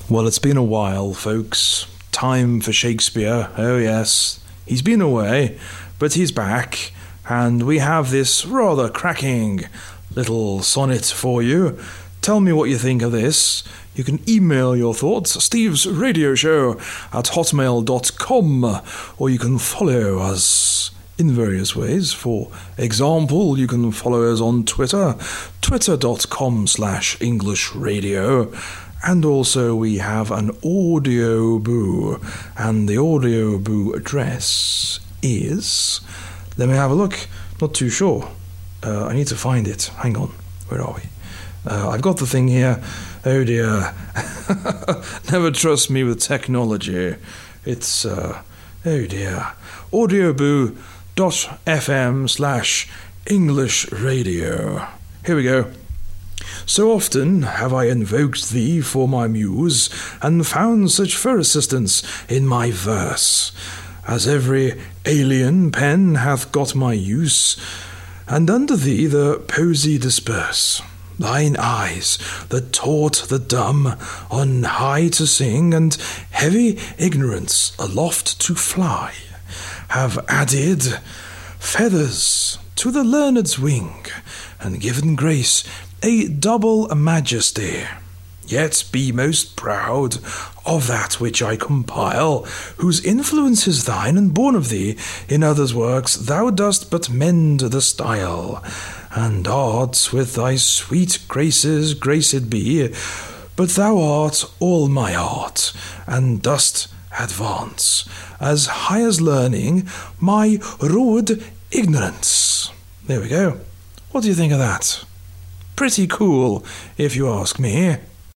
Well, it's been a while, folks. Time for Shakespeare. Oh, yes. He's been away, but he's back, and we have this rather cracking little sonnet for you. Tell me what you think of this. You can email your thoughts, stevesradioshow@hotmail.com, or you can follow us in various ways. For example, you can follow us on Twitter, twitter.com/EnglishRadio. And also we have an Audioboo, and the Audioboo address is... Let me have a look. Not too sure. I need to find it. Hang on. Where are we? I've got the thing here. Oh dear. Never trust me with technology. It's... oh dear. Audioboo.fm/EnglishRadio. Here we go. So often have I invoked thee for my muse, and found such fair assistance in my verse, as every alien pen hath got my use, and unto thee the poesy disperse. Thine eyes, that taught the dumb on high to sing, and heavy ignorance aloft to fly, have added feathers to the learned's wing, and given grace a double majesty. Yet be most proud of that which I compile, whose influence is thine and born of thee. In others' works thou dost but mend the style, and art with thy sweet graces graced be. But thou art all my art, and dost advance as high as learning my rude ignorance. There we go. What do you think of that? Pretty cool, if you ask me.